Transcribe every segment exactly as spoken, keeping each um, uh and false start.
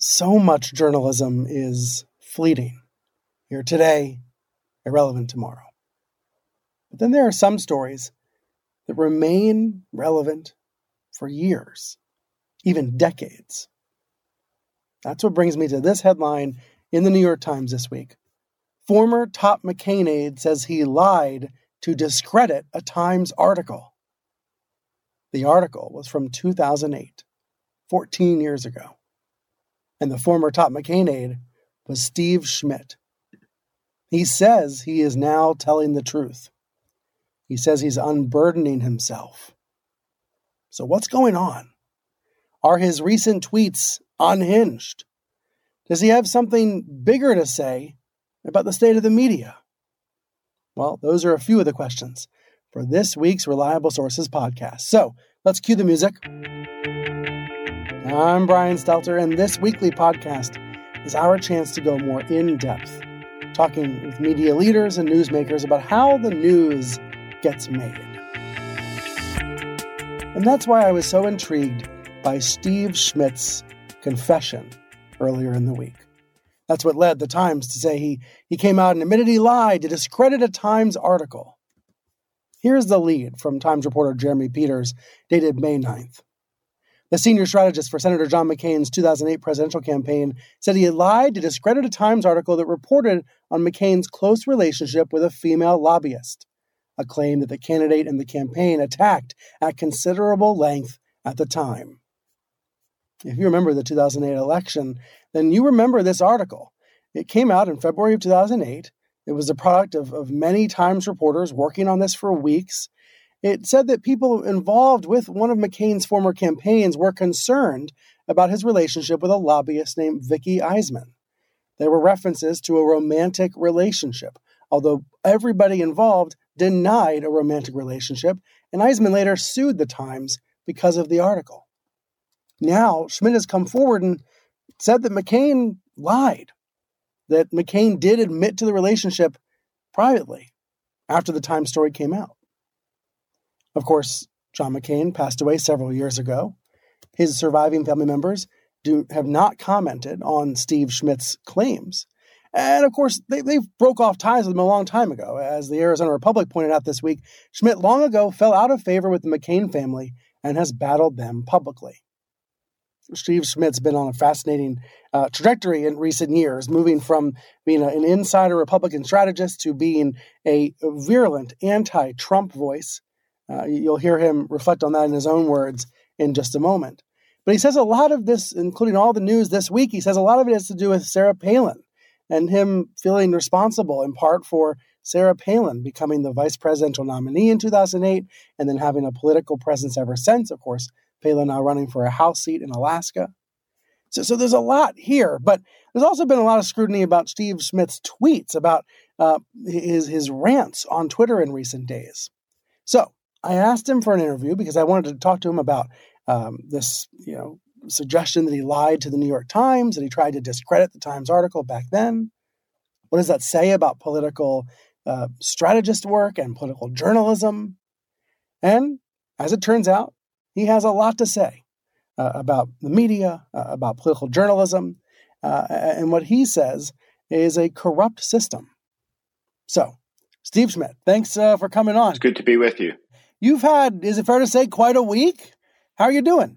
so much journalism is fleeting. Here today, irrelevant tomorrow. But then there are some stories that remain relevant for years, even decades. That's what brings me to this headline in the New York Times this week. Former top McCain aide says he lied to discredit a Times article. The article was from two thousand eight, fourteen years ago. And the former top McCain aide was Steve Schmidt. He says he is now telling the truth. He says he's unburdening himself. So what's going on? Are his recent tweets unhinged? Does he have something bigger to say about the state of the media? Well, those are a few of the questions for this week's Reliable Sources podcast. So let's cue the music. I'm Brian Stelter, and this weekly podcast is our chance to go more in-depth, talking with media leaders and newsmakers about how the news gets made. And that's why I was so intrigued by Steve Schmidt's confession earlier in the week. That's what led the Times to say he, he came out and admitted he lied to discredit a Times article. Here's the lead from Times reporter Jeremy Peters, dated May ninth. The senior strategist for Senator John McCain's two thousand eight presidential campaign said he had lied to discredit a Times article that reported on McCain's close relationship with a female lobbyist, a claim that the candidate and the campaign attacked at considerable length at the time. If you remember the two thousand eight election, then you remember this article. It came out in February of two thousand eight. It was the product of, of many Times reporters working on this for weeks. It said that people involved with one of McCain's former campaigns were concerned about his relationship with a lobbyist named Vicky Eisman. There were references to a romantic relationship, although everybody involved denied a romantic relationship, and Eisman later sued the Times because of the article. Now, Schmidt has come forward and said that McCain lied, that McCain did admit to the relationship privately after the Times story came out. Of course, John McCain passed away several years ago. His surviving family members do have not commented on Steve Schmidt's claims. And of course, they, they broke off ties with him a long time ago. As the Arizona Republic pointed out this week, Schmidt long ago fell out of favor with the McCain family and has battled them publicly. Steve Schmidt's been on a fascinating uh, trajectory in recent years, moving from being a, an insider Republican strategist to being a virulent anti-Trump voice. Uh, you'll hear him reflect on that in his own words in just a moment. But he says a lot of this, including all the news this week, he says a lot of it has to do with Sarah Palin and him feeling responsible in part for Sarah Palin becoming the vice presidential nominee in two thousand eight and then having a political presence ever since. Of course, Palin now running for a House seat in Alaska. So, so there's a lot here, but there's also been a lot of scrutiny about Steve Schmidt's tweets, about uh, his, his rants on Twitter in recent days. So I asked him for an interview because I wanted to talk to him about um, this, you know, suggestion that he lied to the New York Times, that he tried to discredit the Times article back then. What does that say about political uh, strategist work and political journalism? And as it turns out, he has a lot to say uh, about the media, uh, about political journalism, uh, and what he says is a corrupt system. So, Steve Schmidt, thanks uh, for coming on. It's good to be with you. You've had, is it fair to say, quite a week? How are you doing?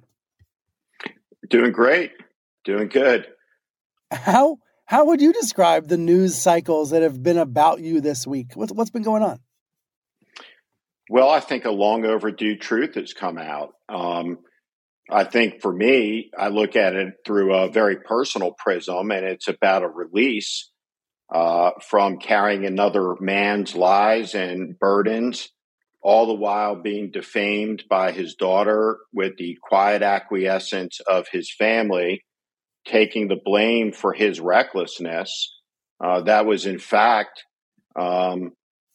Doing great. Doing good. How how would you describe the news cycles that have been about you this week? What's, what's been going on? Well, I think a long overdue truth has come out. Um, I think for me, I look at it through a very personal prism, and it's about a release uh, from carrying another man's lies and burdens, all the while being defamed by his daughter with the quiet acquiescence of his family, taking the blame for his recklessness. Uh, that was, in fact, um,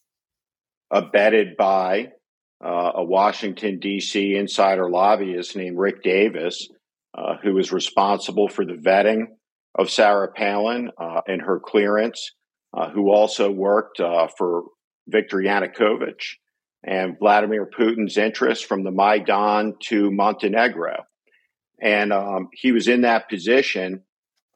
abetted by uh, a Washington, D C insider lobbyist named Rick Davis, uh, who was responsible for the vetting of Sarah Palin uh, and her clearance, uh, who also worked uh, for Viktor Yanukovych and Vladimir Putin's interests from the Maidan to Montenegro. And um, he was in that position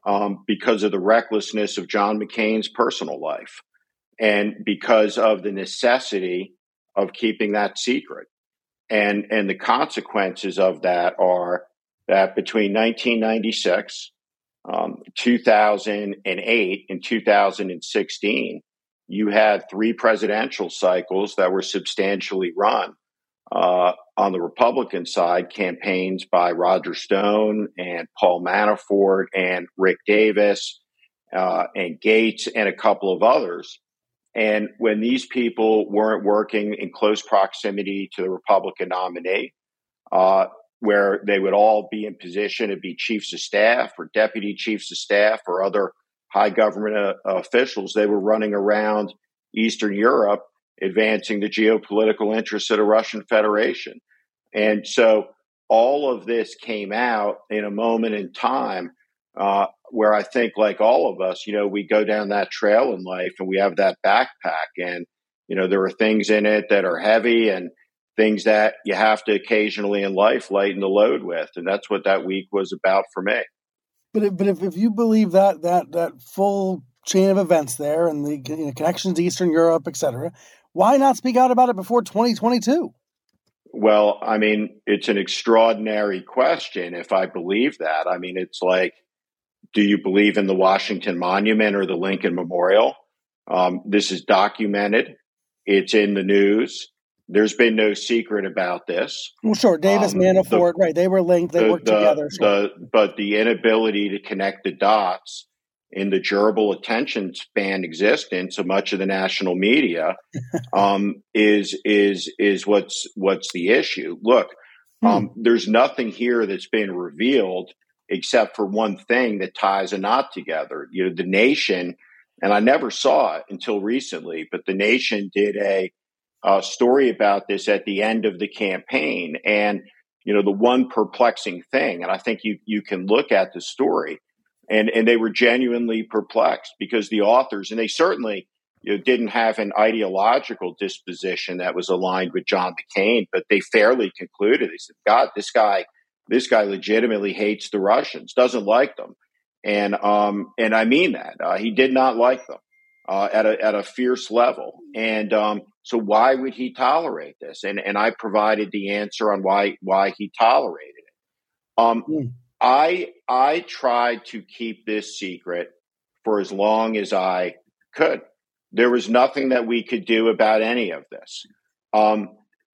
um, because of the recklessness of John McCain's personal life and because of the necessity of keeping that secret. And, and the consequences of that are that between nineteen ninety-six, um, two thousand eight, and two thousand sixteen, you had three presidential cycles that were substantially run uh, on the Republican side, campaigns by Roger Stone and Paul Manafort and Rick Davis uh, and Gates and a couple of others. And when these people weren't working in close proximity to the Republican nominee, uh, where they would all be in position to be chiefs of staff or deputy chiefs of staff or other high government uh, officials, they were running around Eastern Europe advancing the geopolitical interests of the Russian Federation. And so all of this came out in a moment in time uh, where I think, like all of us, you know, we go down that trail in life and we have that backpack, and, you know, there are things in it that are heavy and things that you have to occasionally in life lighten the load with. And that's what that week was about for me. But if, but if, if you believe that that that full chain of events there and the you know, connections to Eastern Europe, et cetera, why not speak out about it before twenty twenty-two? Well, I mean, it's an extraordinary question if I believe that. I mean, it's like, do you believe in the Washington Monument or the Lincoln Memorial? Um, this is documented. It's in the news. There's been no secret about this. Well, sure. Davis, um, Manafort, the, right. They were linked. They the, worked the, together. Sure. The, but the inability to connect the dots in the gerbil attention span existence of much of the national media um, is is is what's what's the issue. Look, hmm. um, there's nothing here that's been revealed except for one thing that ties a knot together. You know, the Nation, and I never saw it until recently, but the Nation did a, a story about this at the end of the campaign. And, you know, the one perplexing thing, and I think you you can look at the story, and, and they were genuinely perplexed because the authors, and they certainly you know, didn't have an ideological disposition that was aligned with John McCain, but they fairly concluded, they said, God, this guy, this guy legitimately hates the Russians, doesn't like them. And, um, and I mean that, uh, he did not like them, uh, at a, at a fierce level. And, um, so why would he tolerate this? And, and I provided the answer on why, why he tolerated it. Um, mm. I, I tried to keep this secret for as long as I could. There was nothing that we could do about any of this. Um,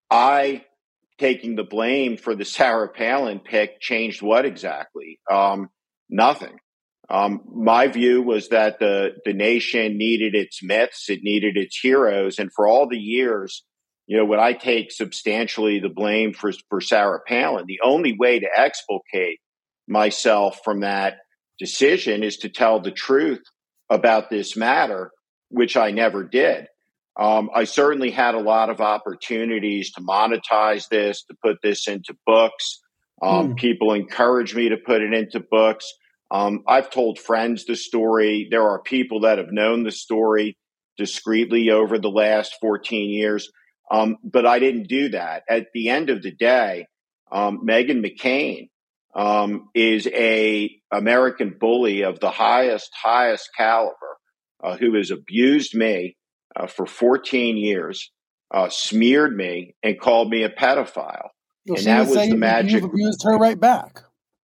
I, taking the blame for the Sarah Palin pick changed what exactly? Um, nothing. Um, my view was that the, the nation needed its myths, it needed its heroes. And for all the years, you know, when I take substantially the blame for, for Sarah Palin, the only way to exculpate myself from that decision is to tell the truth about this matter, which I never did. Um, I certainly had a lot of opportunities to monetize this, to put this into books. Um, mm. People encourage me to put it into books. Um, I've told friends the story. There are people that have known the story discreetly over the last fourteen years. Um, but I didn't do that. At the end of the day, um, Meghan McCain um, is a American bully of the highest, highest caliber, uh, who has abused me uh, for fourteen years, uh, smeared me, and called me a pedophile. Well, and that was the magic. You've abused her right back.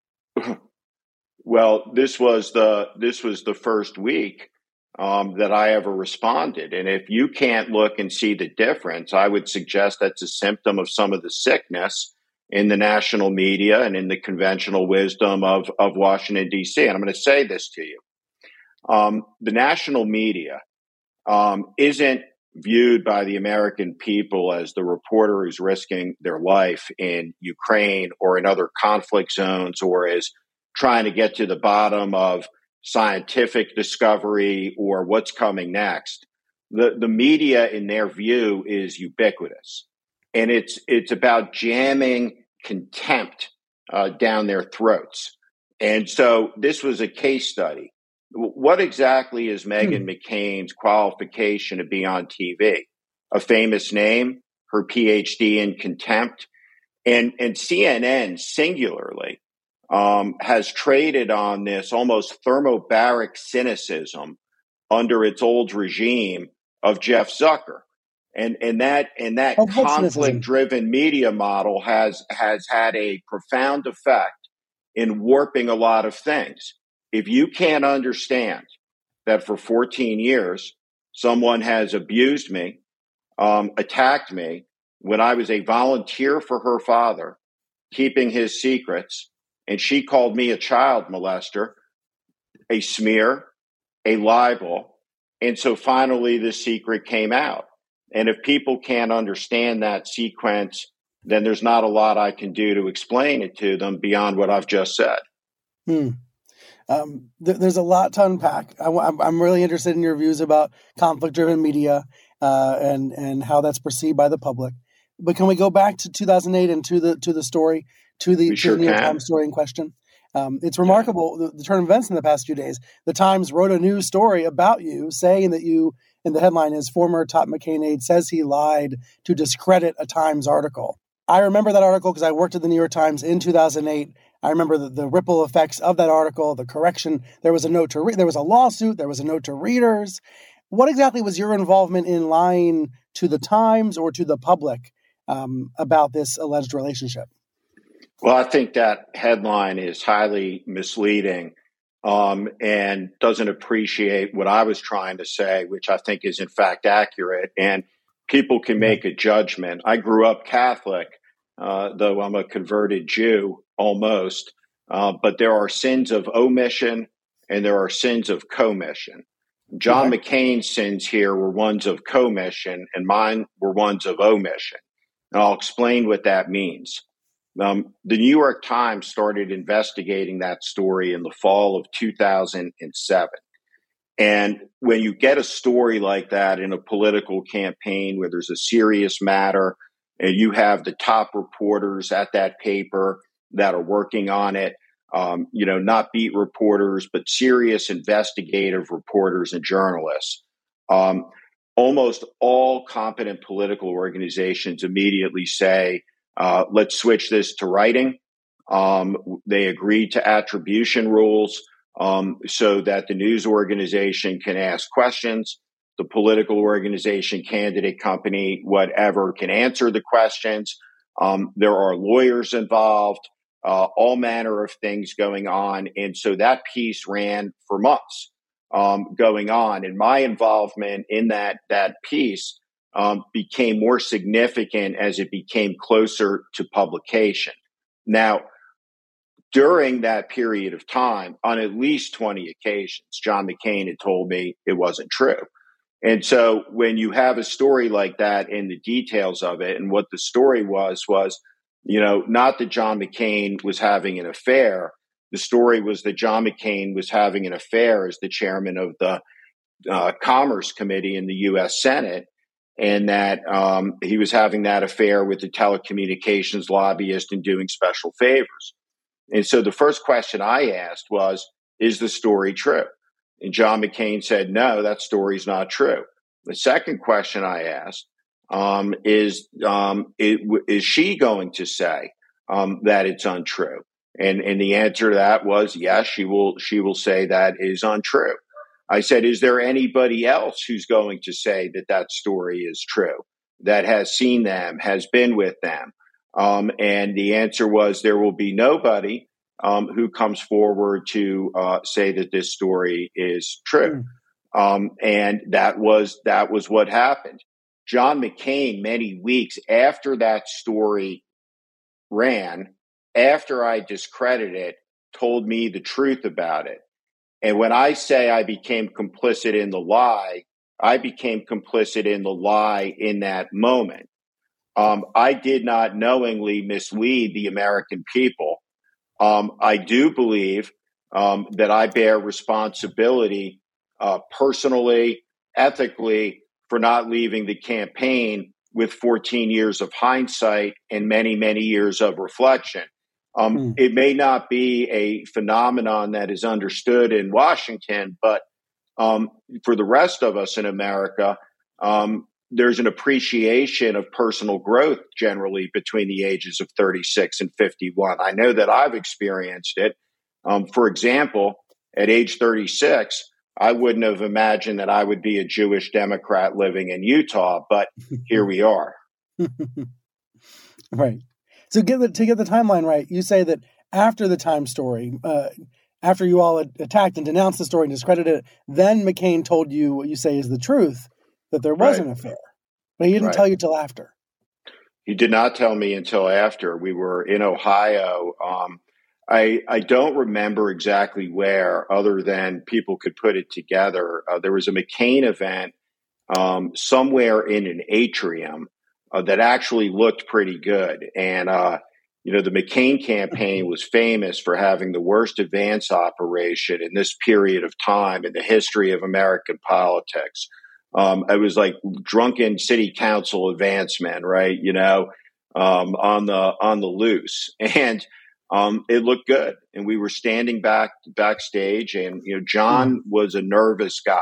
Well, this was the this was the first week um, that I ever responded. And if you can't look and see the difference, I would suggest that's a symptom of some of the sickness in the national media and in the conventional wisdom of, of Washington, D C. And I'm going to say this to you. Um, the national media um, isn't viewed by the American people as the reporter who's risking their life in Ukraine or in other conflict zones, or as trying to get to the bottom of scientific discovery or what's coming next. The the media, in their view, is ubiquitous, and it's it's about jamming contempt uh, down their throats. And so this was a case study. What exactly is Meghan hmm. McCain's qualification to be on T V? A famous name, her P H D in contempt, and and C N N singularly um, has traded on this almost thermobaric cynicism under its old regime of Jeff Zucker. And, and that and that Of what cynicism? conflict-driven media model has has had a profound effect in warping a lot of things. If you can't understand that for fourteen years, someone has abused me, um, attacked me when I was a volunteer for her father, keeping his secrets, and she called me a child molester, a smear, a libel, and so finally the secret came out. And if people can't understand that sequence, then there's not a lot I can do to explain it to them beyond what I've just said. Hmm. Um, th- there's a lot to unpack. I, I'm, I'm really interested in your views about conflict-driven media uh, and and how that's perceived by the public. But can we go back to two thousand eight and to the to the story, to the, We to sure the New York can. Times story in question? Um, it's remarkable, the, the turn of events in the past few days. The Times wrote a news story about you, saying that you, and the headline is, former top McCain aide says he lied to discredit a Times article. I remember that article because I worked at the New York Times in two thousand eight. I remember the, the ripple effects of that article, the correction. There was a note to re- there was a lawsuit. There was a note to readers. What exactly was your involvement in lying to the Times or to the public um, about this alleged relationship? Well, I think that headline is highly misleading um, and doesn't appreciate what I was trying to say, which I think is in fact accurate. And people can make a judgment. I grew up Catholic, uh, though I'm a converted Jew almost. Uh, but there are sins of omission and there are sins of commission. John Okay. McCain's sins here were ones of commission and mine were ones of omission. And I'll explain what that means. Um, the New York Times started investigating that story in the fall of two thousand seven. And when you get a story like that in a political campaign where there's a serious matter and you have the top reporters at that paper that are working on it, um, you know, not beat reporters, but serious investigative reporters and journalists, um, almost all competent political organizations immediately say, Uh, let's switch this to writing. Um, they agreed to attribution rules um, so that the news organization can ask questions. The political organization, candidate company, whatever, can answer the questions. Um, there are lawyers involved, uh, all manner of things going on. And so that piece ran for months um, going on. And my involvement in that, that piece Um, became more significant as it became closer to publication. Now, during that period of time, on at least twenty occasions, John McCain had told me it wasn't true. And so when you have a story like that and the details of it, and what the story was, was, you know, not that John McCain was having an affair. The story was that John McCain was having an affair as the chairman of the uh, Commerce Committee in the U S Senate, and that um, he was having that affair with the telecommunications lobbyist and doing special favors. And so the first question I asked was, is the story true? And John McCain said, no, that story's not true. The second question I asked um, is, um, it, is she going to say um, that it's untrue? And, and the answer to that was, yes, she will, she will say that is untrue. I said, is there anybody else who's going to say that that story is true, that has seen them, has been with them? Um, and the answer was there will be nobody um, who comes forward to uh, say that this story is true. Mm. Um, and that was that was what happened. John McCain, many weeks after that story ran, after I discredited it, told me the truth about it. And when I say I became complicit in the lie, I became complicit in the lie in that moment. Um, I did not knowingly mislead the American people. Um, I do believe um, that I bear responsibility uh, personally, ethically, for not leaving the campaign with fourteen years of hindsight and many, many years of reflection. Um, mm. It may not be a phenomenon that is understood in Washington, but um, for the rest of us in America, um, there's an appreciation of personal growth generally between the ages of thirty-six and fifty-one. I know that I've experienced it. Um, for example, at age thirty-six, I wouldn't have imagined that I would be a Jewish Democrat living in Utah, but here we are. Right. So get the, to get the timeline right, you say that after the Times story, uh, after you all attacked and denounced the story and discredited it, then McCain told you what you say is the truth, that there was Right. an affair. But he didn't Right. tell you till after. He did not tell me until after. We were in Ohio. Um, I, I don't remember exactly where, other than people could put it together. Uh, there was a McCain event um, somewhere in an atrium uh, that actually looked pretty good. And, uh, you know, the McCain campaign was famous for having the worst advance operation in this period of time in the history of American politics. Um, it was like drunken city council advancement, right? You know, um, on the on the loose, and um, it looked good. And we were standing back backstage, and you know, John was a nervous guy,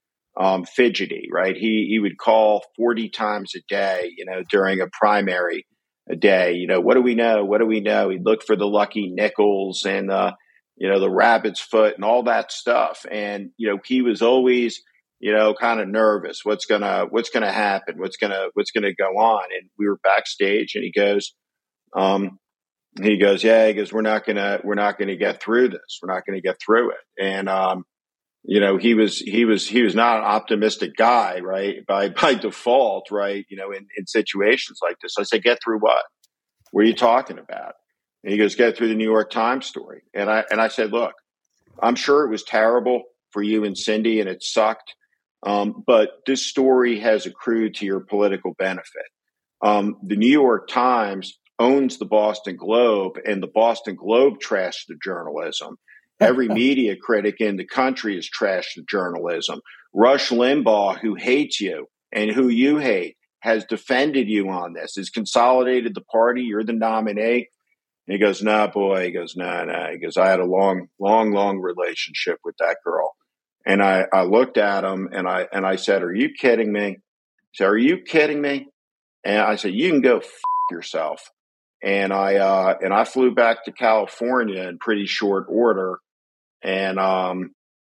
um, fidgety, right? He he would call forty times a day, you know, during a primary a day. You know, what do we know? What do we know? He'd look for the lucky nickels and uh, you know, the rabbit's foot and all that stuff. And you know, he was always, you know, kind of nervous. What's gonna, what's gonna happen? What's gonna, what's gonna go on? And we were backstage, and he goes, um, he goes, yeah, he goes, we're not gonna, we're not gonna get through this. We're not gonna get through it. And, um, you know, he was, he was, he was not an optimistic guy, right? By, by default, right? You know, in, in situations like this, I said, get through what? What are you talking about? And he goes, get through the New York Times story. And I, and I said, look, I'm sure it was terrible for you and Cindy, and it sucked. Um, but this story has accrued to your political benefit. Um, the New York Times owns the Boston Globe, and the Boston Globe trashed the journalism. Every media critic in the country has trashed the journalism. Rush Limbaugh, who hates you and who you hate, has defended you on this, has consolidated the party. You're the nominee. And he goes, nah, boy. He goes, nah, nah. He goes, I had a long, long, long relationship with that girl. And I, I looked at him and I and I said, are you kidding me? He said, are you kidding me? And I said, you can go f- yourself. And I uh, and I flew back to California in pretty short order, and um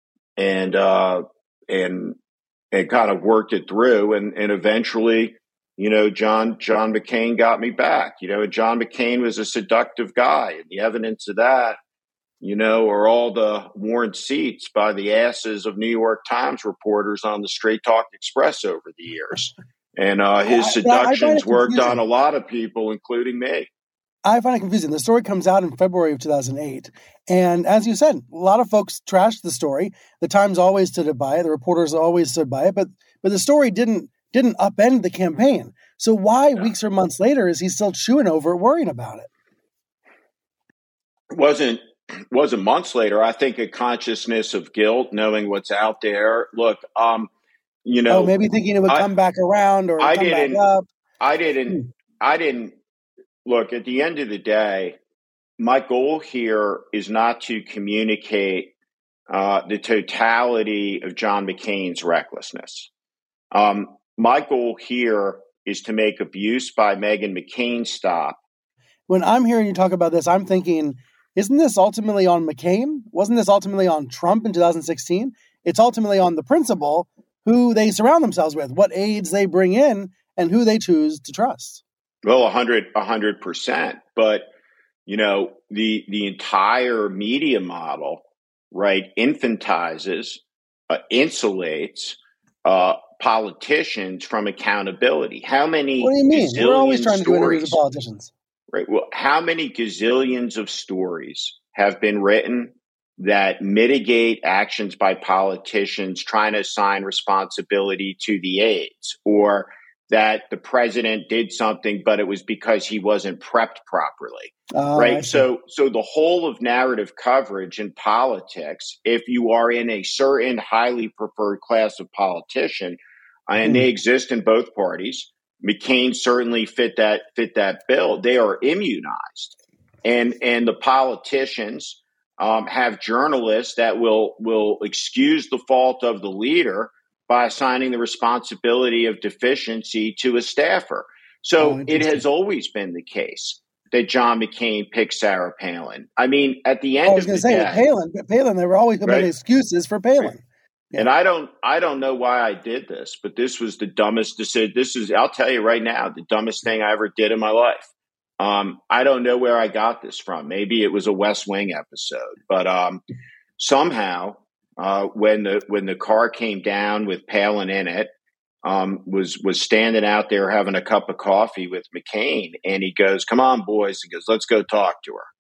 and uh, and and kind of worked it through, and and eventually, you know, John John McCain got me back. You know, and John McCain was a seductive guy, and the evidence of that, you know, are all the worn seats by the asses of New York Times reporters on the Straight Talk Express over the years. And uh, his seductions worked on a lot of people, including me. I find it confusing. The story comes out in February of two thousand eight. And as you said, a lot of folks trashed the story. The Times always stood by it. The reporters always stood by it. But but the story didn't didn't upend the campaign. So why, yeah. weeks or months later, is he still chewing over it, worrying about it? It wasn't wasn't months later. I think a consciousness of guilt, knowing what's out there. Look, um, you know, oh, maybe thinking it would I, come back around or I come didn't, back up. I didn't. Hmm. I didn't. Look, at the end of the day, my goal here is not to communicate uh, the totality of John McCain's recklessness. Um, my goal here is to make abuse by Meghan McCain stop. When I'm hearing you talk about this, I'm thinking, isn't this ultimately on McCain? Wasn't this ultimately on Trump in two thousand sixteen? It's ultimately on the principal who they surround themselves with, what aides they bring in, and who they choose to trust. Well, a hundred, a hundred percent. But, you know, the, the entire media model, right, infantizes, uh, insulates, uh, politicians from accountability. How many? What do you mean? We're always trying to do interviews with politicians. Right. Well, how many gazillions of stories have been written that mitigate actions by politicians trying to assign responsibility to the aides, or that the president did something, but it was because he wasn't prepped properly, oh, right? So, so the whole of narrative coverage in politics, if you are in a certain highly preferred class of politician, and mm. they exist in both parties, McCain certainly fit that fit that bill. They are immunized, and and the politicians um, have journalists that will will excuse the fault of the leader, by assigning the responsibility of deficiency to a staffer. So Oh, it interesting. has always been the case that John McCain picked Sarah Palin. I mean, at the I end was of going the to say with day, Palin, but Palin, they were always making right? excuses for Palin. Yeah. And I don't, I don't know why I did this, but this was the dumbest decision. This is, I'll tell you right now, the dumbest thing I ever did in my life. Um, I don't know where I got this from. Maybe it was a West Wing episode, but um, somehow uh, when the when the car came down with Palin in it, um, was was standing out there having a cup of coffee with McCain, and he goes, "Come on, boys," he goes, "Let's go talk to her."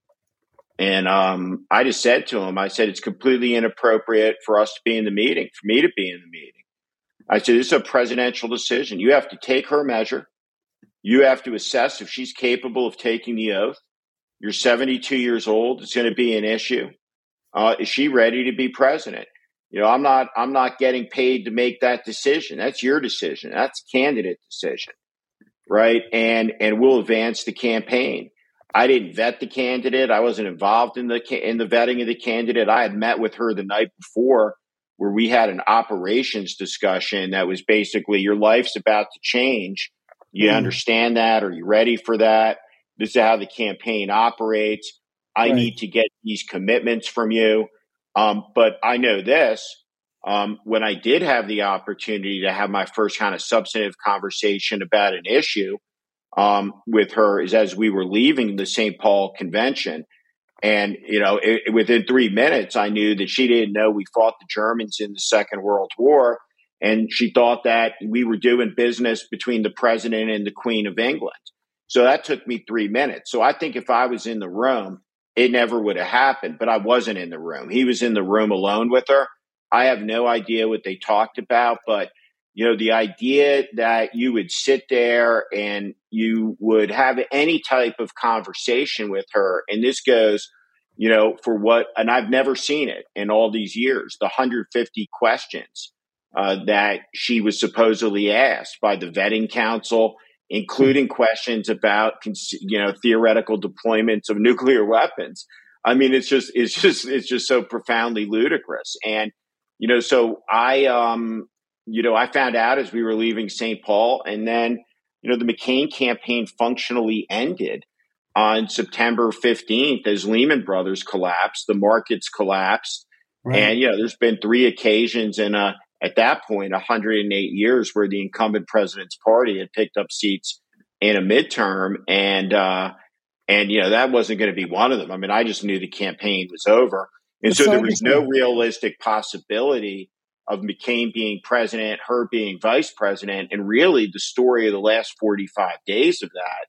And um, I just said to him, I said, it's completely inappropriate for us to be in the meeting, for me to be in the meeting. I said, this is a presidential decision. You have to take her measure. You have to assess if she's capable of taking the oath. You're seventy-two years old. It's going to be an issue. Uh, is she ready to be president? You know, I'm not, I'm not getting paid to make that decision. That's your decision. That's candidate decision. Right. And, and we'll advance the campaign. I didn't vet the candidate. I wasn't involved in the in the vetting of the candidate. I had met with her the night before where we had an operations discussion that was basically your life's about to change. You mm. understand that? Are you ready for that? This is how the campaign operates. I right. need to get these commitments from you. Um, but I know this. Um, when I did have the opportunity to have my first kind of substantive conversation about an issue, Um, with her is as we were leaving the Saint Paul convention. And, you know, it, within three minutes, I knew that she didn't know we fought the Germans in the Second World War. And she thought that we were doing business between the president and the Queen of England. So that took me three minutes. So I think if I was in the room, it never would have happened. But I wasn't in the room. He was in the room alone with her. I have no idea what they talked about, but you know, the idea that you would sit there and you would have any type of conversation with her, and this goes, you know, for what, and I've never seen it in all these years, the one hundred fifty questions uh, that she was supposedly asked by the vetting council, including questions about, you know, theoretical deployments of nuclear weapons. I mean, it's just, it's just, it's just so profoundly ludicrous. And, you know, so I, um, You know, I found out as we were leaving Saint Paul, and then, you know, the McCain campaign functionally ended on September fifteenth as Lehman Brothers collapsed, the markets collapsed. Right. And, you know, there's been three occasions in a, at that point, one hundred eight years where the incumbent president's party had picked up seats in a midterm. And, uh, and, you know, that wasn't going to be one of them. I mean, I just knew the campaign was over. And so, so there was no realistic possibility of McCain being president, her being vice president. And really the story of the last forty-five days of that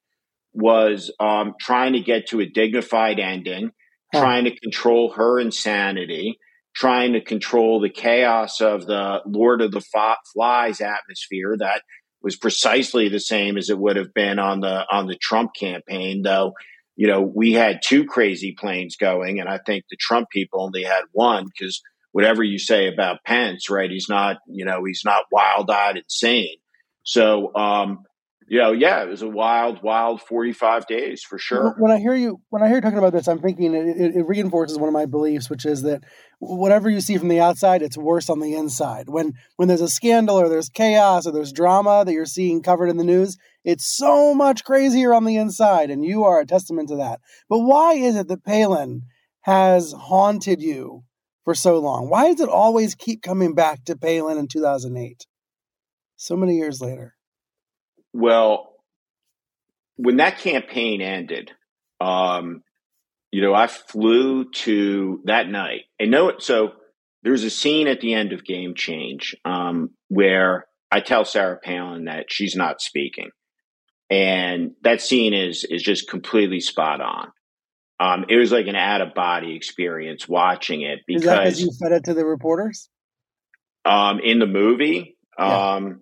was um, trying to get to a dignified ending, huh. trying to control her insanity, trying to control the chaos of the Lord of the Flies atmosphere that was precisely the same as it would have been on the on the Trump campaign, though. You know, we had two crazy planes going, and I think the Trump people only had one because whatever you say about Pence, right? He's not, you know, he's not wild-eyed insane. So, um, you know, yeah, it was a wild, wild forty-five days for sure. When I hear you, when I hear you talking about this, I'm thinking it, it, it reinforces one of my beliefs, which is that whatever you see from the outside, it's worse on the inside. When when there's a scandal or there's chaos or there's drama that you're seeing covered in the news, it's so much crazier on the inside, and you are a testament to that. But why is it that Palin has haunted you for so long? Why does it always keep coming back to Palin in two thousand eight? So many years later. Well, when that campaign ended, um, you know, I flew to that night. And no, so there's a scene at the end of Game Change um, where I tell Sarah Palin that she's not speaking. And that scene is is just completely spot on. Um, it was like an out-of-body experience watching it because is that because you fed it to the reporters? Um, in the movie, yeah. um,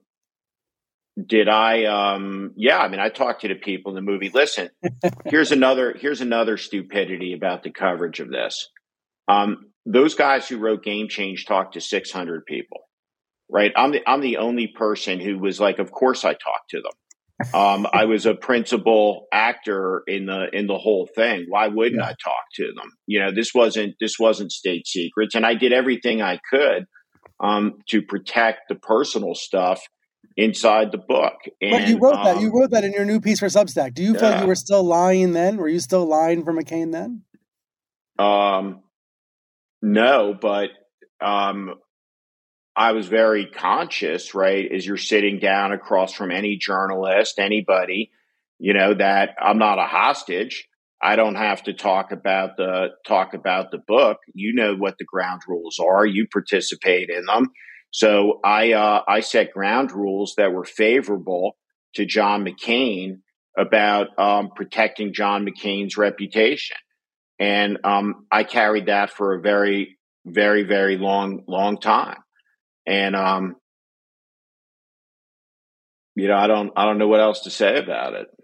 did I? Um, yeah, I mean, I talked to the people in the movie. Listen, here's another here's another stupidity about the coverage of this. Um, those guys who wrote Game Change talked to six hundred people, right? I'm the I'm the only person who was like, of course I talked to them. Um, I was a principal actor in the in the whole thing. Why wouldn't yeah. I talk to them? You know, this wasn't this wasn't state secrets, and I did everything I could um, to protect the personal stuff inside the book. And but you wrote um, that. You wrote that in your new piece for Substack. Do you feel yeah. like you were still lying then? Were you still lying for McCain then? Um, no, but um, I was very conscious, right, as you're sitting down across from any journalist, anybody, you know, that I'm not a hostage. I don't have to talk about the talk about the book. You know what the ground rules are. You participate in them. So I uh, I set ground rules that were favorable to John McCain about um, protecting John McCain's reputation, and um, I carried that for a very, very, very long, long time. And um, you know, I don't I don't know what else to say about it.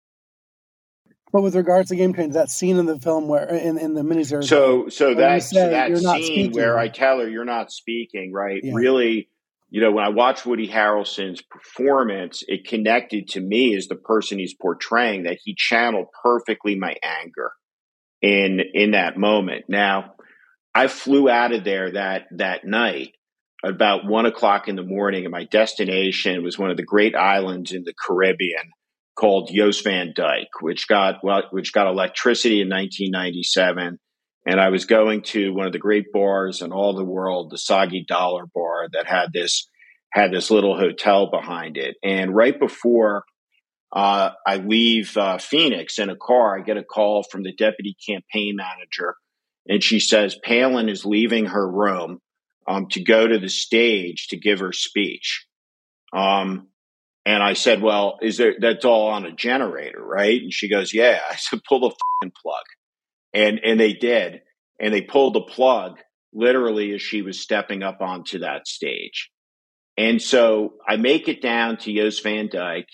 But with regards to Game Change, that scene in the film where in, in the miniseries, So so where you that so say that you're not scene speaking. where I tell her you're not speaking, right? Yeah. Really, you know, when I watched Woody Harrelson's performance, it connected to me as the person he's portraying, that he channeled perfectly my anger in in that moment. Now, I flew out of there that that night about one o'clock in the morning, and my destination was one of the great islands in the Caribbean called Jost Van Dyke, which got well, which got electricity in nineteen ninety-seven. And I was going to one of the great bars in all the world, the Soggy Dollar Bar, that had this had this little hotel behind it. And right before uh, I leave uh, Phoenix in a car, I get a call from the deputy campaign manager, and she says Palin is leaving her room um, to go to the stage to give her speech. Um, and I said, well, is there, that's all on a generator, right? And she goes, yeah. I said, pull the fucking plug. And, and they did. And they pulled the plug literally as she was stepping up onto that stage. And so I make it down to Jost Van Dyke.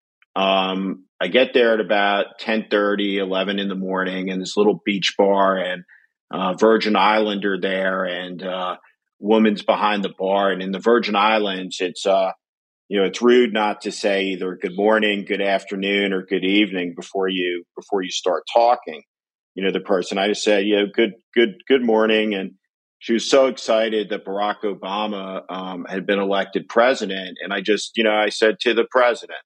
Um, I get there at about ten thirty, eleven in the morning, in this little beach bar, and uh, Virgin Islander there, and uh, woman's behind the bar. And in the Virgin Islands, it's uh, you know, it's rude not to say either good morning, good afternoon, or good evening before you before you start talking. You know, the person. I just said, you know, good good good morning, and she was so excited that Barack Obama um, had been elected president, and I just, you know, I said to the president.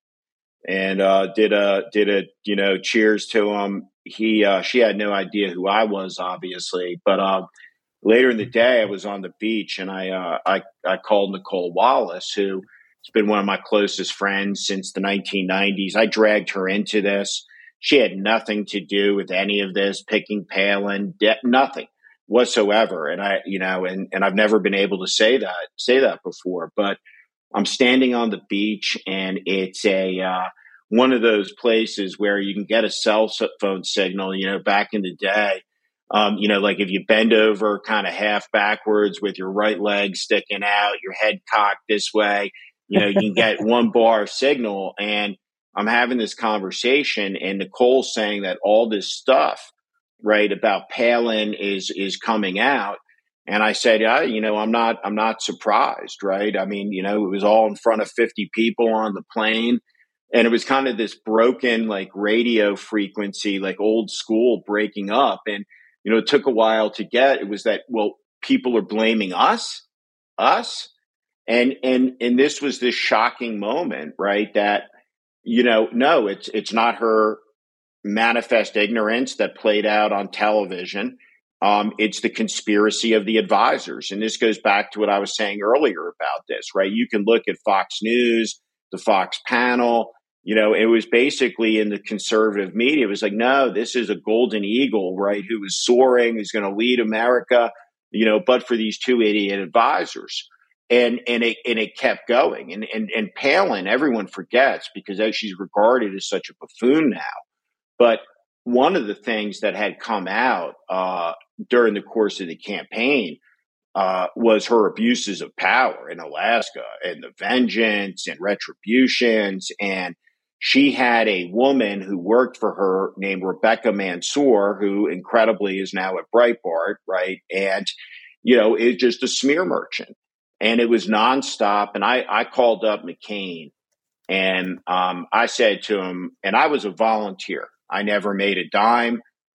And uh, did a did a you know cheers to him. He uh, she had no idea who I was, obviously. But uh, later in the day, I was on the beach, and I uh, I I called Nicole Wallace, who has been one of my closest friends since the nineteen nineties. I dragged her into this. She had nothing to do with any of this, picking Palin, de- nothing whatsoever. And I you know and and I've never been able to say that say that before, but. I'm standing on the beach, and it's a uh, one of those places where you can get a cell phone signal. You know, back in the day, um, you know, like if you bend over kind of half backwards with your right leg sticking out, your head cocked this way, you know, you can get one bar of signal. And I'm having this conversation, and Nicole's saying that all this stuff, right, about Palin is is coming out. And I said, yeah, you know, I'm not, I'm not surprised, right? I mean, you know, it was all in front of fifty people on the plane, and it was kind of this broken, like radio frequency, like old school breaking up. And, you know, it took a while to get, it was that, well, people are blaming us, us. And, and, and this was this shocking moment, right? That, you know, no, it's, it's not her manifest ignorance that played out on television. Um, it's the conspiracy of the advisors. And this goes back to what I was saying earlier about this, right? You can look at Fox News, the Fox panel, you know, it was basically in the conservative media. It was like, no, this is a golden eagle, right? Who is soaring, is going to lead America, you know, but for these two idiot advisors. And, and it, and it kept going. And, and, and Palin, everyone forgets because she's regarded as such a buffoon now. But one of the things that had come out uh, during the course of the campaign uh, was her abuses of power in Alaska and the vengeance and retributions. And she had a woman who worked for her named Rebecca Mansour, who incredibly is now at Breitbart, right? And, you know, it's just a smear merchant. And it was nonstop. And I, I called up McCain, and um, I said to him, and I was a volunteer. I never made a dime.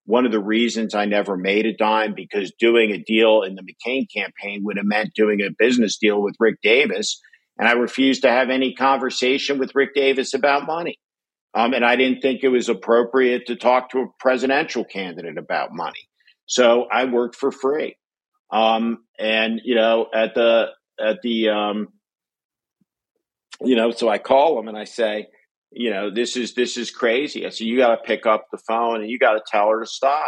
one of the reasons I never made a dime, because doing a deal in the McCain campaign would have meant doing a business deal with Rick Davis. And I refused to have any conversation with Rick Davis about money. Um, and I didn't think it was appropriate to talk to a presidential candidate about money. So I worked for free. Um, and, you know, at the, at the, um, you know, so I call him and I say, you know, this is, this is crazy. I said, you got to pick up the phone and you got to tell her to stop.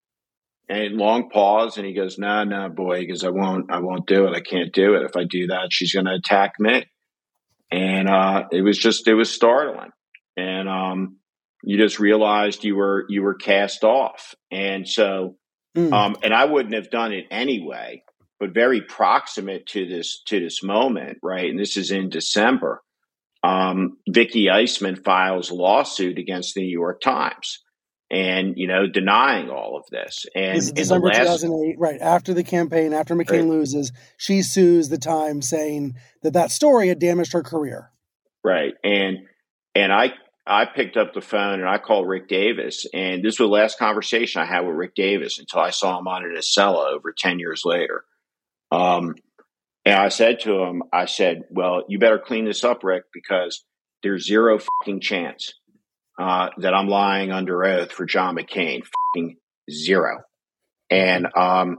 And long pause. And he goes, no, no, boy. He goes, I won't, I won't do it. I can't do it. If I do that, she's going to attack me. And, uh, it was just, it was startling. And, um, you just realized you were, you were cast off. And so, mm. um, and I wouldn't have done it anyway, but very proximate to this, to this moment. Right. And this is in December. Um, Vicky Eisman files a lawsuit against the New York Times and, you know, denying all of this. And this is December last, two thousand eight, right after the campaign, after McCain right. loses, she sues the Times saying that that story had damaged her career. Right. And, and I, I picked up the phone and I called Rick Davis, and this was the last conversation I had with Rick Davis until I saw him on an Acela over ten years later. Um, And I said to him, I said, well, you better clean this up, Rick, because there's zero fucking chance uh, that I'm lying under oath for John McCain. Fucking zero. And um,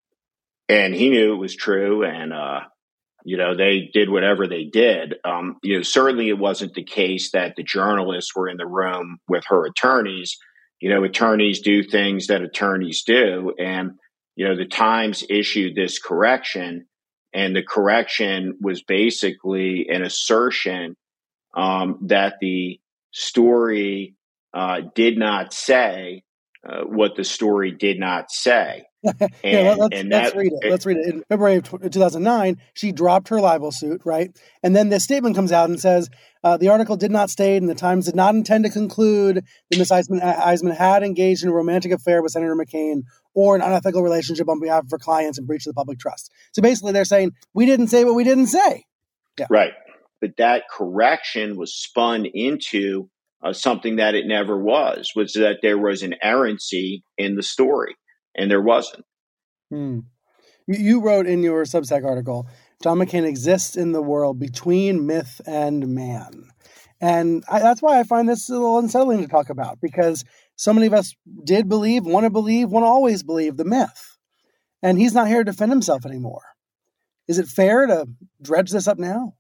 and he knew it was true. And, uh, you know, they did whatever they did. Um, you know, certainly it wasn't the case that the journalists were in the room with her attorneys. You know, attorneys do things that attorneys do. And, you know, the Times issued this correction. And the correction was basically an assertion um, that the story uh, did not say uh, what the story did not say. And, yeah, let's, and that, let's read it. Let's read it. In February of two thousand nine, she dropped her libel suit, right? And then this statement comes out and says, uh, the article did not state and the Times did not intend to conclude that Miz Eisman, Eisman had engaged in a romantic affair with Senator McCain or an unethical relationship on behalf of her clients and breach of the public trust. So basically they're saying, we didn't say what we didn't say. Yeah. Right. But that correction was spun into uh, something that it never was, was that there was an errancy in the story, and there wasn't. Hmm. You wrote in your Substack article, John McCain exists in the world between myth and man. And I, that's why I find this a little unsettling to talk about, because so many of us did believe, want to believe, want to always believe the myth. And he's not here to defend himself anymore. Is it fair to dredge this up now?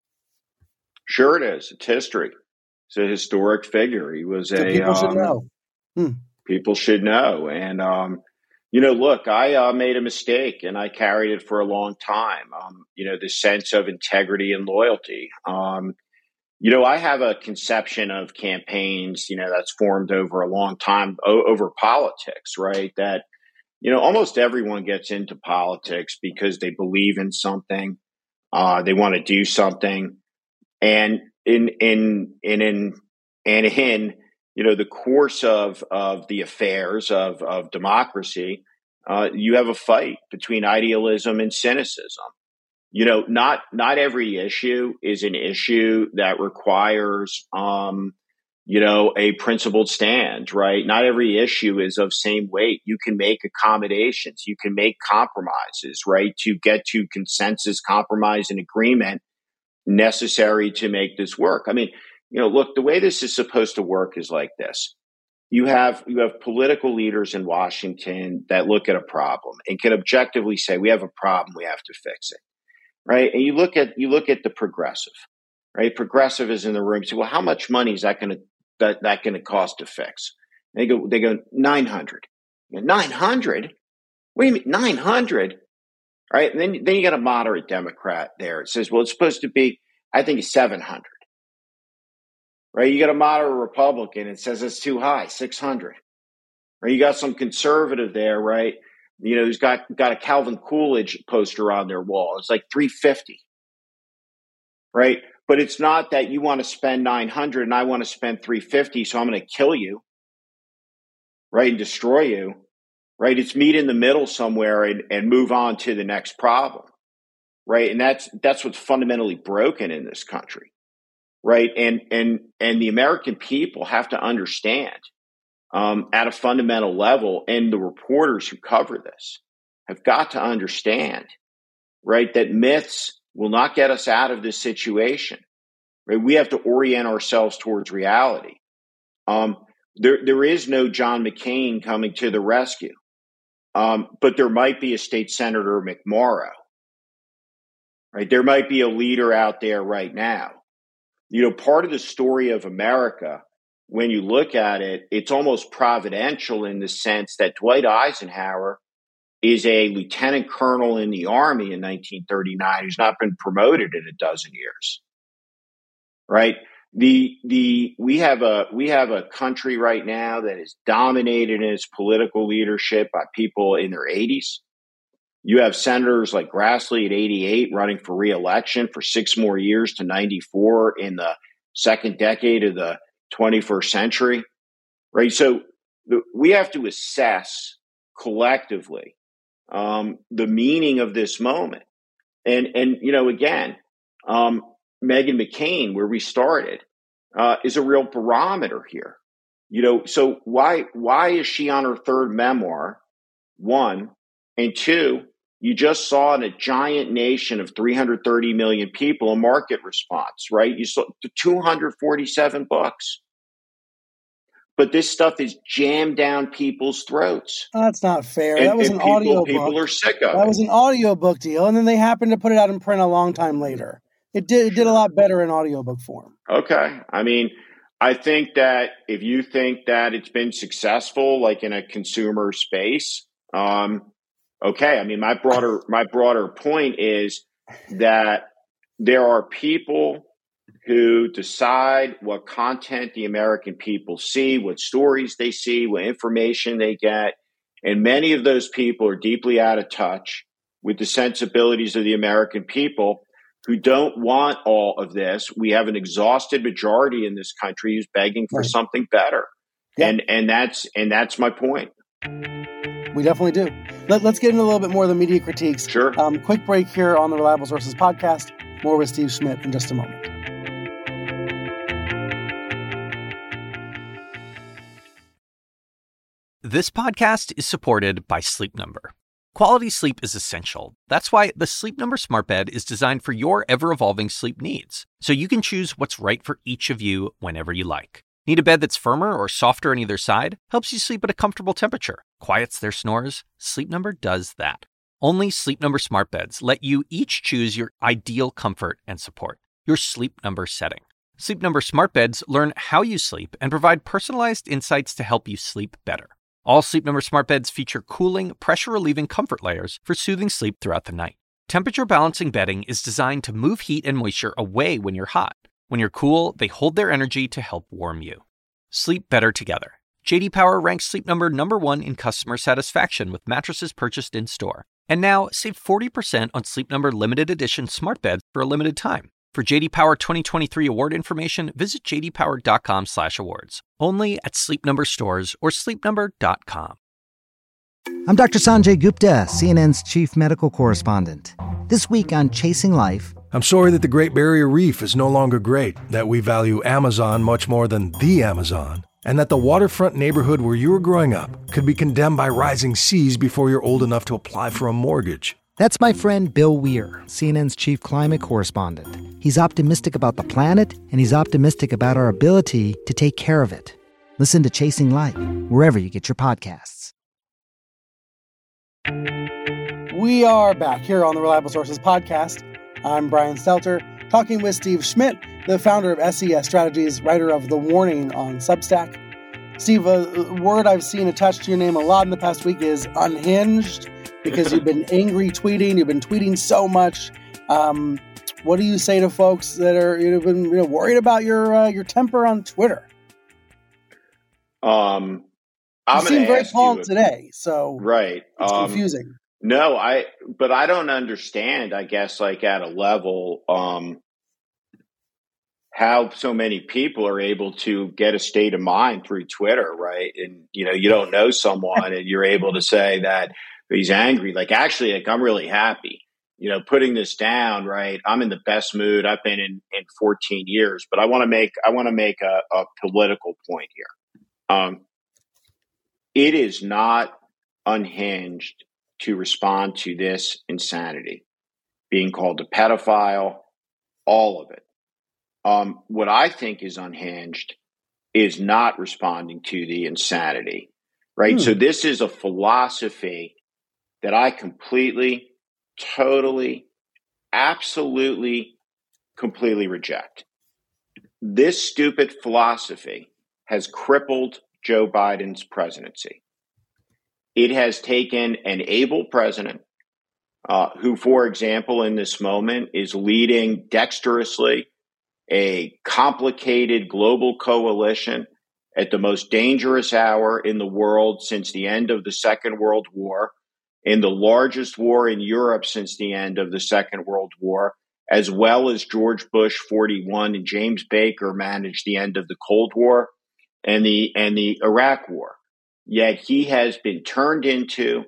Sure it is. It's history. It's a historic figure. He was so a... People um, should know. Hmm. People should know. And, um, you know, look, I uh, made a mistake and I carried it for a long time. Um, you know, the sense of integrity and loyalty. Um, you know, I have a conception of campaigns, you know, that's formed over a long time, o- over politics, right? That, you know, almost everyone gets into politics because they believe in something. Uh, they want to do something. And in, in, in, in, and in, you know, the course of, of the affairs of, of democracy, uh, you have a fight between idealism and cynicism. You know, not, not every issue is an issue that requires, um, you know, a principled stand, right? Not every issue is of same weight. You can make accommodations. You can make compromises, right? To get to consensus, compromise, and agreement necessary to make this work. I mean, you know, look, the way this is supposed to work is like this. You have, you have political leaders in Washington that look at a problem and can objectively say, we have a problem, we have to fix it. Right. And you look at, you look at the progressive, right? Progressive is in the room. So, well, how much money is that going to, that, that going to cost to fix? And they go, they go nine hundred, nine hundred. What do you mean nine hundred? Right. And then, then you got a moderate Democrat there. It says, well, it's supposed to be, I think it's seven hundred. Right. You got a moderate Republican. It says it's too high, six hundred. Right. You got some conservative there, right? You know, who's got, got a Calvin Coolidge poster on their wall. It's like three fifty, right? But it's not that you want to spend nine hundred and I want to spend three fifty, so I'm going to kill you, right, and destroy you, right? It's meet in the middle somewhere and, and move on to the next problem, right? And that's that's what's fundamentally broken in this country, right? And and and the American people have to understand um, at a fundamental level, and the reporters who cover this have got to understand, right, that myths will not get us out of this situation. Right? We have to orient ourselves towards reality. Um, there, there is no John McCain coming to the rescue, um, but there might be a state senator McMorrow. Right? There might be a leader out there right now. You know, part of the story of America, when you look at it, it's almost providential in the sense that Dwight Eisenhower is a lieutenant colonel in the Army in nineteen thirty-nine who's not been promoted in a dozen years. Right? The the we have a we have a country right now that is dominated in its political leadership by people in their eighties. You have senators like Grassley at eighty-eight running for re-election for six more years to ninety-four in the second decade of the twenty-first century. Right? So the, we have to assess collectively um, the meaning of this moment. And and you know, again, um, Meghan McCain, where we started, uh, is a real barometer here. You know, so why why is she on her third memoir? One, and two, you just saw in a giant nation of three hundred thirty million people a market response, right? You saw the two hundred forty-seven books. But this stuff is jammed down people's throats. That's not fair. And, that was and an people, audio people book. are sick of That it. was an audiobook deal, and then they happened to put it out in print a long time later. It did it did a lot better in audiobook form. Okay. I mean, I think that if you think that it's been successful, like in a consumer space, um, okay. I mean, my broader my broader point is that there are people who decide what content the American people see, what stories they see, what information they get. And many of those people are deeply out of touch with the sensibilities of the American people who don't want all of this. We have an exhausted majority in this country who's begging for Right. something better. Yeah. And and that's and that's my point. We definitely do. Let, let's get into a little bit more of the media critiques. Sure. Um, quick break here on the Reliable Sources podcast. More with Steve Schmidt in just a moment. This podcast is supported by Sleep Number. Quality sleep is essential. That's why the Sleep Number Smart Bed is designed for your ever-evolving sleep needs, so you can choose what's right for each of you whenever you like. Need a bed that's firmer or softer on either side? Helps you sleep at a comfortable temperature. Quiets their snores? Sleep Number does that. Only Sleep Number Smart Beds let you each choose your ideal comfort and support, your Sleep Number setting. Sleep Number Smart Beds learn how you sleep and provide personalized insights to help you sleep better. All Sleep Number Smart Beds feature cooling, pressure-relieving comfort layers for soothing sleep throughout the night. Temperature-balancing bedding is designed to move heat and moisture away when you're hot. When you're cool, they hold their energy to help warm you. Sleep better together. J D Power ranks Sleep Number number one in customer satisfaction with mattresses purchased in-store. And now, save forty percent on Sleep Number limited edition smart beds for a limited time. For J D Power twenty twenty-three award information, visit j d power dot com slash awards. Only at Sleep Number stores or sleep number dot com. I'm Doctor Sanjay Gupta, C N N's chief medical correspondent. This week on Chasing Life... I'm sorry that the Great Barrier Reef is no longer great, that we value Amazon much more than the Amazon, and that the waterfront neighborhood where you were growing up could be condemned by rising seas before you're old enough to apply for a mortgage. That's my friend Bill Weir, C N N's chief climate correspondent. He's optimistic about the planet, and he's optimistic about our ability to take care of it. Listen to Chasing Life, wherever you get your podcasts. We are back here on the Reliable Sources podcast. I'm Brian Stelter, talking with Steve Schmidt, the founder of S E S Strategies, writer of The Warning on Substack. Steve, a word I've seen attached to your name a lot in the past week is unhinged, because you've been angry tweeting. You've been tweeting so much. Um, what do you say to folks that are you've been you know, worried about your uh, your temper on Twitter? Um, I'm you seem very calm you, today, so right. It's um, confusing. No, I, but I don't understand, I guess, like at a level, um, how so many people are able to get a state of mind through Twitter, right? And, you know, you don't know someone and you're able to say that he's angry. Like, actually, like, I'm really happy, you know, putting this down, right? I'm in the best mood I've been in, in fourteen years, but I want to make, I want to make a, a political point here. Um, it is not unhinged to respond to this insanity, being called a pedophile, all of it. Um, what I think is unhinged is not responding to the insanity, right? Hmm. So this is a philosophy that I completely, totally, absolutely, completely reject. This stupid philosophy has crippled Joe Biden's presidency. It has taken an able president uh, who, for example, in this moment is leading dexterously a complicated global coalition at the most dangerous hour in the world since the end of the Second World War, in the largest war in Europe since the end of the Second World War, as well as George Bush forty-one and James Baker managed the end of the Cold War and the and the Iraq War. Yet he has been turned into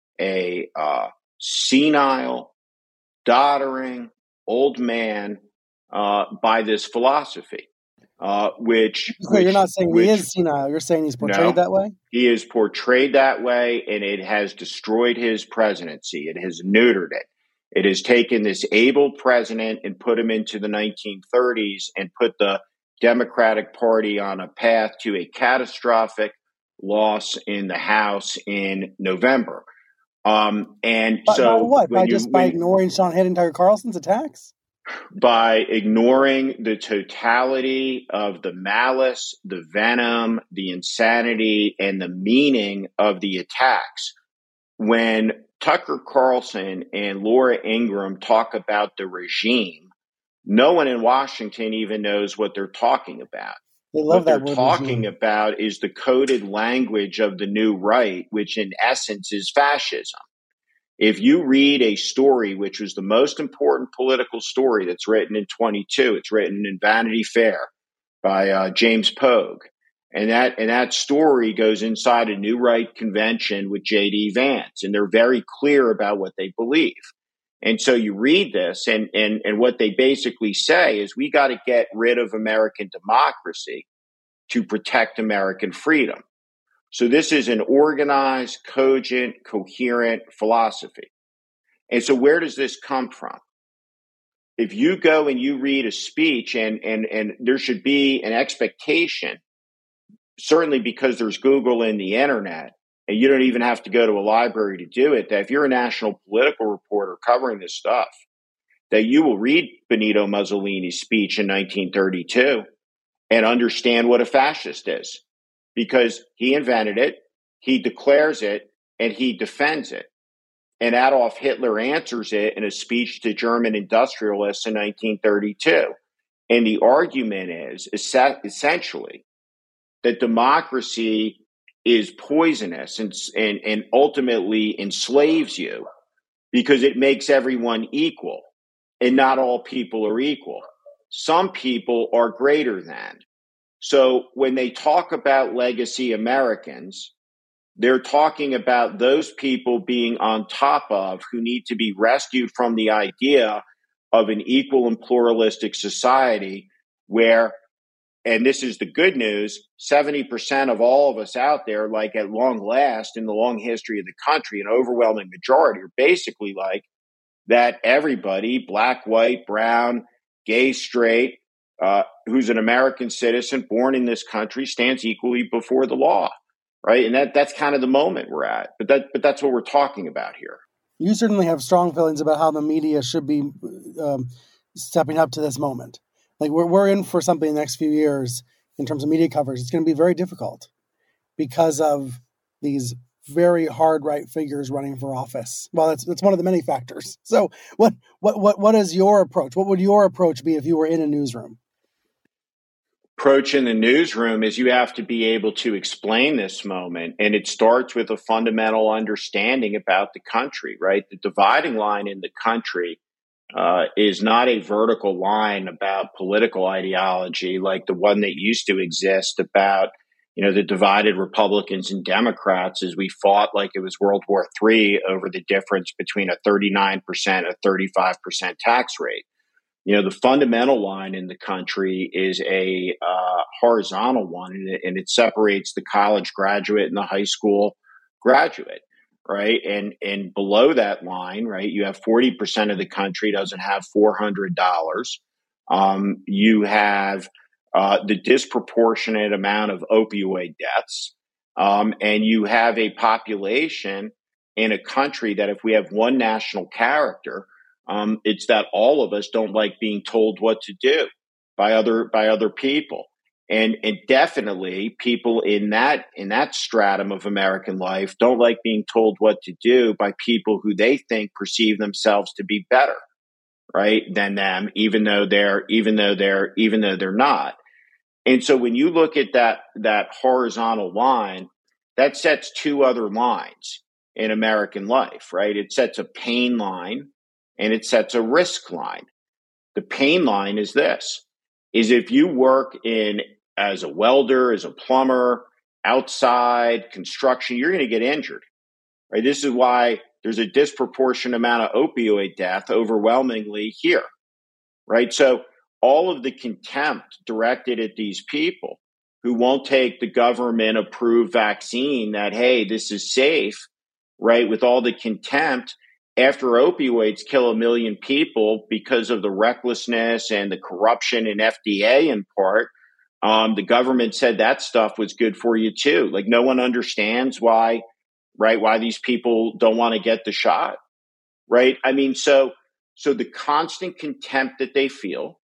a uh, senile, doddering old man uh, by this philosophy, uh, which, so which you're not saying which, he is senile. You're saying he's portrayed no, that way? He is portrayed that way, and it has destroyed his presidency. It has neutered it. It has taken this able president and put him into the nineteen thirties and put the Democratic Party on a path to a catastrophic loss in the House in November. Um, and by, so by what? By you, just by when, ignoring Sean Hannity and Tucker Carlson's attacks? By ignoring the totality of the malice, the venom, the insanity, and the meaning of the attacks. When Tucker Carlson and Laura Ingraham talk about the regime, no one in Washington even knows what they're talking about. They love what that they're word talking regime. about is the coded language of the new right, which in essence is fascism. If you read a story, which was the most important political story that's written in twenty-two, it's written in Vanity Fair by uh, James Pogue. And that and that story goes inside a New Right convention with J D Vance. And they're very clear about what they believe. And so you read this, and, and, and what they basically say is we got to get rid of American democracy to protect American freedom. So this is an organized, cogent, coherent philosophy. And so where does this come from? If you go and you read a speech, and, and, and there should be an expectation, certainly because there's Google and the internet, and you don't even have to go to a library to do it, that if you're a national political reporter covering this stuff, that you will read Benito Mussolini's speech in nineteen thirty-two and understand what a fascist is. Because he invented it, he declares it, and he defends it. And Adolf Hitler answers it in a speech to German industrialists in nineteen thirty-two. And the argument is essentially that democracy is poisonous and, and, and ultimately enslaves you because it makes everyone equal, and not all people are equal. Some people are greater than. So when they talk about legacy Americans, they're talking about those people being on top of, who need to be rescued from the idea of an equal and pluralistic society where, and this is the good news, seventy percent of all of us out there, like at long last in the long history of the country, an overwhelming majority are basically like that everybody, black, white, brown, gay, straight, Uh, who's an American citizen born in this country stands equally before the law, right? And that that's kind of the moment we're at. But that but that's what we're talking about here. You certainly have strong feelings about how the media should be um, stepping up to this moment. Like we're we're in for something in the next few years in terms of media coverage. It's going to be very difficult because of these very hard right figures running for office. Well, that's that's one of the many factors. So what what what what is your approach? What would your approach be if you were in a newsroom? Approach in the newsroom is you have to be able to explain this moment. And it starts with a fundamental understanding about the country, right? The dividing line in the country uh, is not a vertical line about political ideology like the one that used to exist about, you know, the divided Republicans and Democrats as we fought like it was World War Three over the difference between a thirty-nine percent, a thirty-five percent tax rate. You know, the fundamental line in the country is a uh, horizontal one, and it, and it separates the college graduate and the high school graduate, right? And and below that line, right, you have forty percent of the country doesn't have four hundred dollars. Um, you have uh, the disproportionate amount of opioid deaths, um, and you have a population in a country that if we have one national character, Um, it's that all of us don't like being told what to do by other by other people, and and definitely people in that in that stratum of American life don't like being told what to do by people who they think perceive themselves to be better, right, than them, even though they're even though they're even though they're not. And so when you look at that that horizontal line, that sets two other lines in American life, right? It sets a pain line and it sets a risk line. The pain line is this, is if you work in as a welder, as a plumber, outside construction, you're going to get injured, right? This is why there's a disproportionate amount of opioid death overwhelmingly here, right? So all of the contempt directed at these people who won't take the government approved vaccine that, hey, this is safe, right? With all the contempt, after opioids kill a million people because of the recklessness and the corruption in F D A in part, um, the government said that stuff was good for you too. Like no one understands why, right? Why these people don't want to get the shot, right? I mean, so so the constant contempt that they feel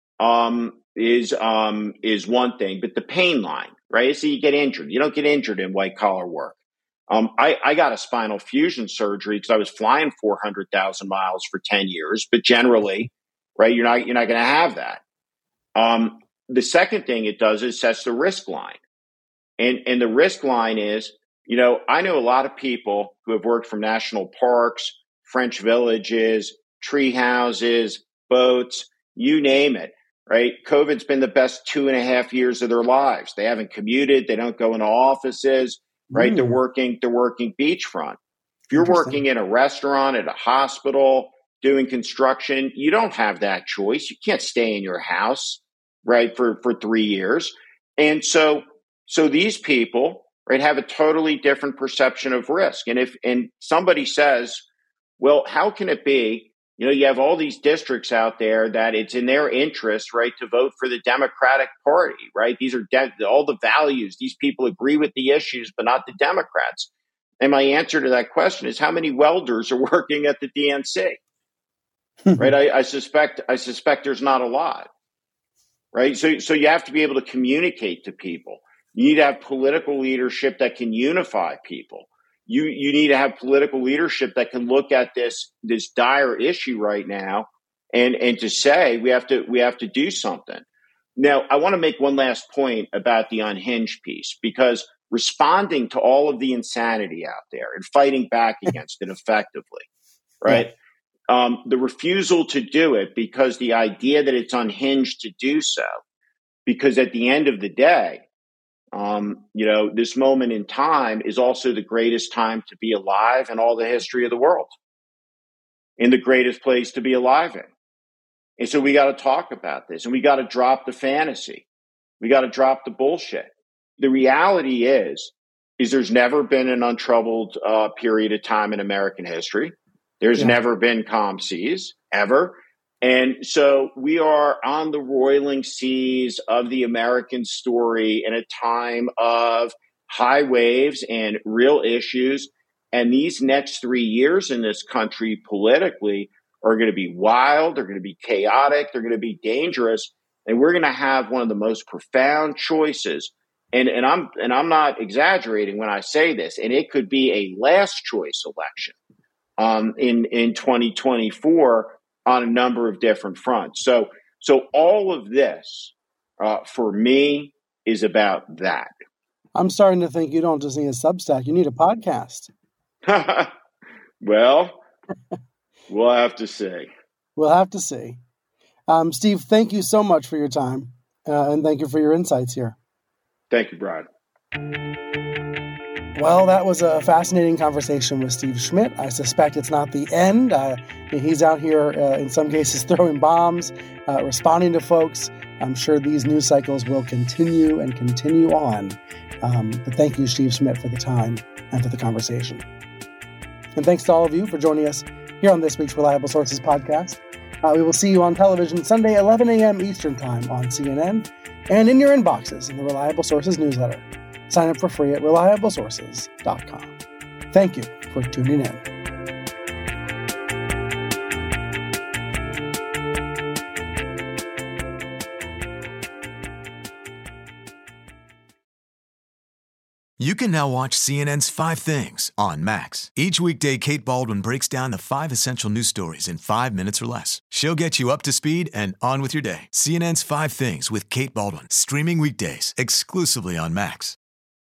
um, is um, is one thing, but the pain line, right? So you get injured. You don't get injured in white collar work. Um, I, I got a spinal fusion surgery because I was flying four hundred thousand miles for ten years, but generally, right, you're not, you're not going to have that. Um, the second thing it does is sets the risk line. And, and the risk line is, you know, I know a lot of people who have worked from national parks, French villages, tree houses, boats, you name it, right? COVID's been the best two and a half years of their lives. They haven't commuted. They don't go into offices. Right. Mm. They're working, they're working beachfront. If you're working in a restaurant, at a hospital, doing construction, you don't have that choice. You can't stay in your house, right, for, for three years. And so, so these people, right, have a totally different perception of risk. And if, and somebody says, well, how can it be, you know, you have all these districts out there that it's in their interest, right, to vote for the Democratic Party, right? These are de- all the values. These people agree with the issues, but not the Democrats. And my answer to that question is how many welders are working at the D N C, right? I, I suspect, I suspect there's not a lot, right? So, so you have to be able to communicate to people. You need to have political leadership that can unify people. You you need to have political leadership that can look at this this dire issue right now and and to say we have to we have to do something. Now, I want to make one last point about the unhinged piece, because responding to all of the insanity out there and fighting back against it effectively, right? Yeah. Um, the refusal to do it because the idea that it's unhinged to do so, because at the end of the day, Um, you know, this moment in time is also the greatest time to be alive in all the history of the world, in the greatest place to be alive in. And so we got to talk about this, and we got to drop the fantasy. We got to drop the bullshit. The reality is, is there's never been an untroubled uh, period of time in American history. There's yeah. never been calm seas, ever. And so we are on the roiling seas of the American story in a time of high waves and real issues. And these next three years in this country politically are going to be wild. They're going to be chaotic. They're going to be dangerous. And we're going to have one of the most profound choices. And, and I'm and I'm not exaggerating when I say this. And it could be a last choice election um, in in twenty twenty-four on a number of different fronts. So so all of this uh, for me is about that. I'm starting to think you don't just need a Substack. You need a podcast. Well, we'll have to see. We'll have to see. Um, Steve, thank you so much for your time, uh, and thank you for your insights here. Thank you, Brian. Well, that was a fascinating conversation with Steve Schmidt. I suspect it's not the end. Uh, he's out here, uh, in some cases, throwing bombs, uh, responding to folks. I'm sure these news cycles will continue and continue on. Um, but thank you, Steve Schmidt, for the time and for the conversation. And thanks to all of you for joining us here on this week's Reliable Sources podcast. Uh, we will see you on television Sunday, eleven a.m. Eastern Time on C N N and in your inboxes in the Reliable Sources newsletter. Sign up for free at reliable sources dot com. Thank you for tuning in. You can now watch C N N's Five Things on Max. Each weekday, Kate Baldwin breaks down the five essential news stories in five minutes or less. She'll get you up to speed and on with your day. C N N's Five Things with Kate Baldwin, streaming weekdays exclusively on Max.